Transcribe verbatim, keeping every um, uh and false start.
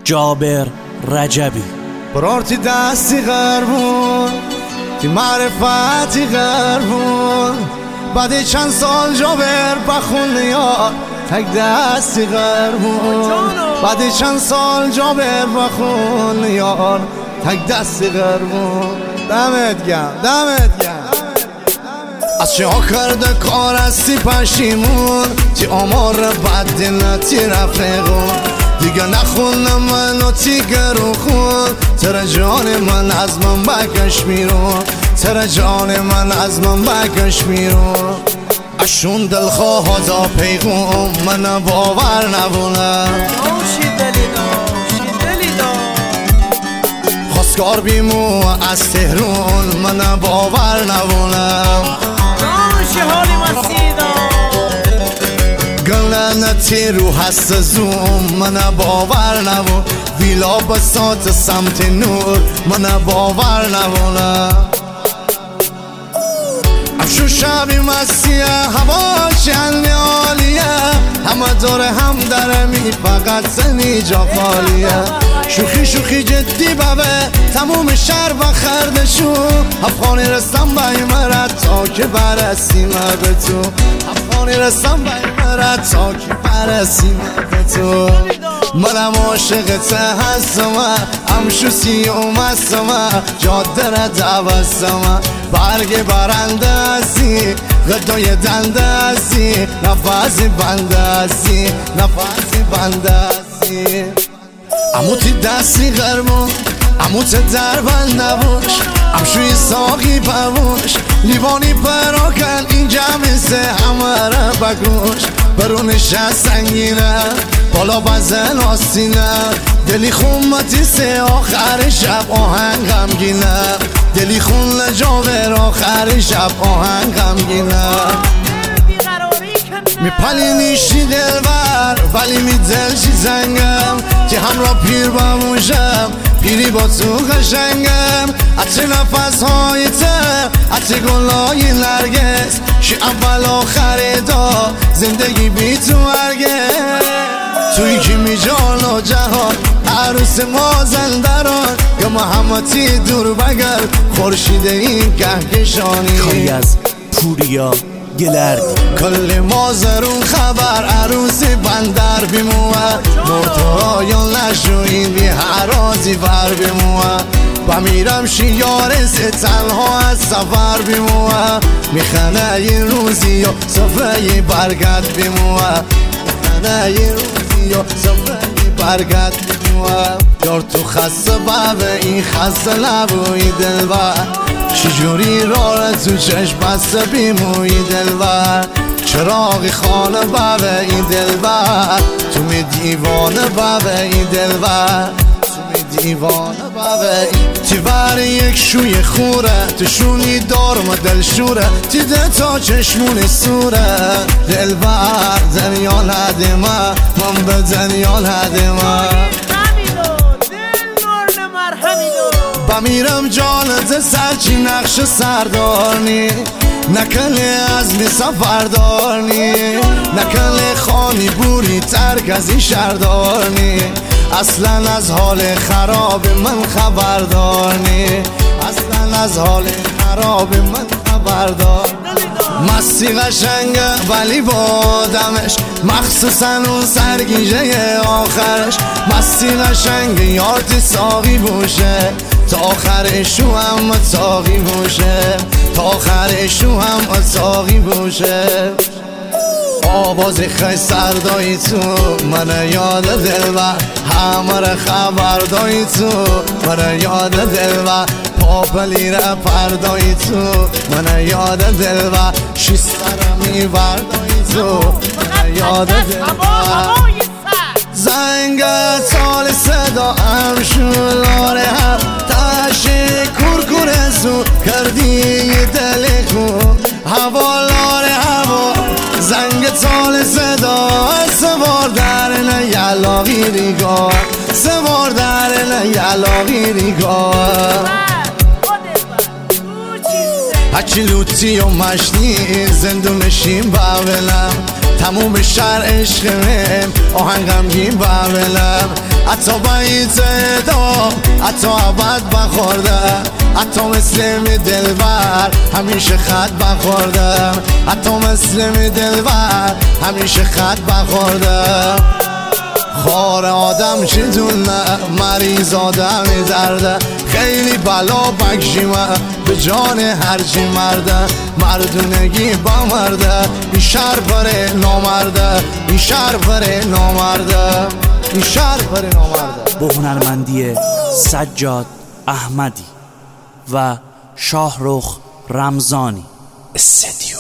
جابر رجبی. برارتی دستی غربون تی معرفتی غربون بعد چند سال جابر بخون یار تک دستی غربون بعد چند سال جابر بخون یار تک دستی غربون. دمت گم دمت گم. از چه ها کرده کار هستی پشیمون تی آمار بد دلتی رفقون دیگه نخونم منو تیگر رو خون تر جان من از من بکش بیرون تر جان من از من بکش بیرون. اشون دلخواه ها دا پیغون من باور نبونه خواستگار بیمو از تهرون من باور نبونه گلنتی رو هست زوم من باور نبون ویلا بسات سمت نور من باور نبونه. افشو شبی مسیح هوا چند عالیه همه داره هم داره می فقط زنی جا خالیه. شوخی شوخی جدی ببه تموم شهر و خردشو افغانی رستم بای مرد تا که برسیم به تو افغانی رستم بای مرد تا که برسیم به تو. منم عاشقت هستم همشو سیوم هستم جاده را دوستم برگ برنده هستی غدای دنده هستی نفسی بنده هستی نفسی بنده هستی. امو تی دستی غربون امو تی در بند نبوش امشوی ساقی پوش لیوانی پراکن این جمع سه همه را بگوش برونش از سنگینه بالا بزن آستینه دلی خون متی سه آخر شب آهنگ غمگینه دلی خون لجاور آخر شب آهنگ غمگینه. میپلی نیشی دلبر ولی می دلشی زنگم که همراه پیر بموشم پیری با تو قشنگم عطر نفس های تر عطر گلای نرگس شی اول آخر دا زندگی بی تو هرگز توی که می جان و جهان عروس ما زندران یا محمدی دور بگر خورشید این کهکشانی کاری از پوریا گلردی کل مازرون خبر عروس بندر بیموه مرتایان نشوین بی حرازی بر بیموه بمیرم شیار سه تنها از سفر بیموه میخنه یه روزی و صفحه برگت بیموه میخنه یه روزی و صفحه برگت بیموه. یار تو خسته بابه این خسته نبوی دلبر چجوری راه تو چشم بسته بیموی دلبر چراغی خانه بابه این دلبر تو می دیوانه بابه این دلبر تو می دیوانه بابه این تیور یک شوی خوره تو شونی دارم دلشوره تیده تا چشمون سوره دلبر دنیا ندیمه من به دنیا ندیمه بمیرم جانت سرچی نقش سردارنی نکنه از می سفردارنی نکنه خانی بوری ترک از این شهردارنی اصلا از حال خراب من خبردارنی اصلا از حال خراب من خبردار. مستی قشنگه ولی با آدمش مخصوصا اون سرگیجه آخرش مستی قشنگه یارتی ساقی بوشه تا آخرشو هم ساقی بوشه تا آخرشو هم ساقی بوشه. آواز خی سردایی تو من یاد دلبر همه را خبردایی تو من یاد دلبر پاپلی را پردایی تو من یاد دلبر شیستر میبردایی تو من یاد دلبر. زنگ تال صدا هم شلاره هم تشه کرکر سو کردی دل خون حوالاره هوا زنگ تال صدا سوار در نه یلاقی ریگاه سوار در نه یلاقی ریگاه هچی لوتی و مشنی زندونشیم باولم تموم شهر عشقم آهنگم گیم باولم حتی بعید دا حتی عبد بخوردم حتی مثل می دلبر همیشه خط بخوردم حتی مثل می دلبر همیشه خط بخوردم خار آدم چیدونه مریض آدمی درده خیلی بلا بکشیمه به جان هرچی مرده مردونگی با مرده این شهر پره نامرده این شهر پره نامرده این شهر پره نامرده. با هنرمندی سجاد احمدی و شاهرخ رمضانی. استدیو